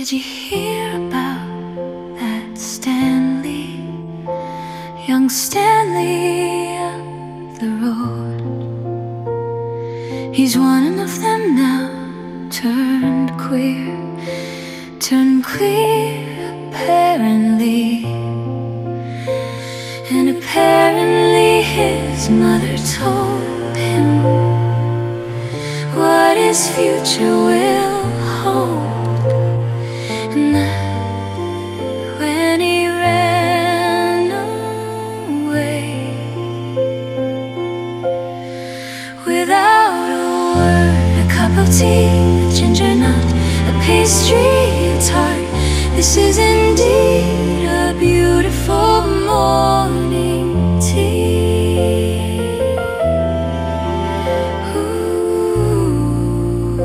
Did you hear about that Stanley? Young Stanley up the road. He's one of them now, turned queer apparently. And apparently his mother told him what his future will hold. And that when he ran away without a word, a cup of tea, a ginger nut, a pastry, a tart. This is indeed a beautiful morning tea. Ooh.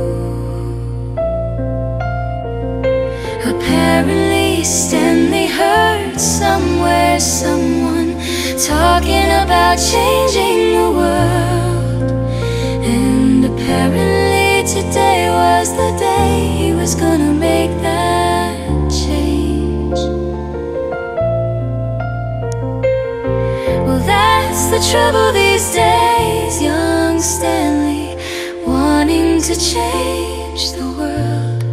Apparently Stanley heard somewhere someone talking about changing the world. And apparently today was the day he was gonna make that change. Well, that's the trouble these days, young Stanley, wanting to change the world.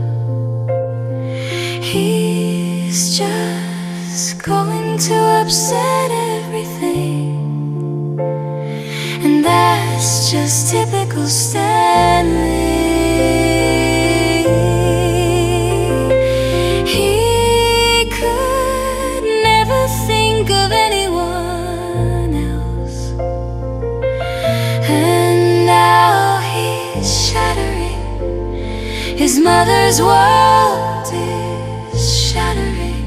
He's just going to upset everything, and that's just typical Stanley. He could never think of anyone else, and now he's shattering. His mother's world is shattering.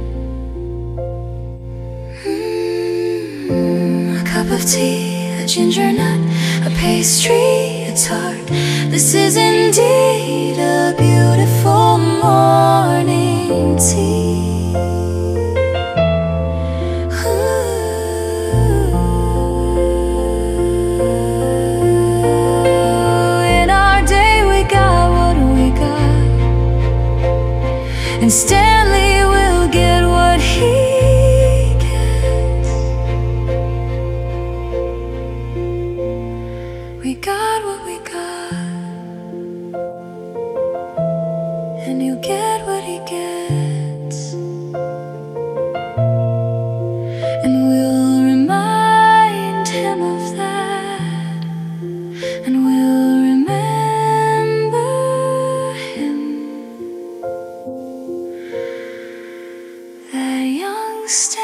A cup of tea, a ginger nut, a pastry, a tart. This is indeed a beautiful morning tea. Ooh. In our day we got what we got, and Stanley will get what he gets. We got what we got, and he'll get what he gets. And we'll remind him of that, and we'll remember him, that young Stanley.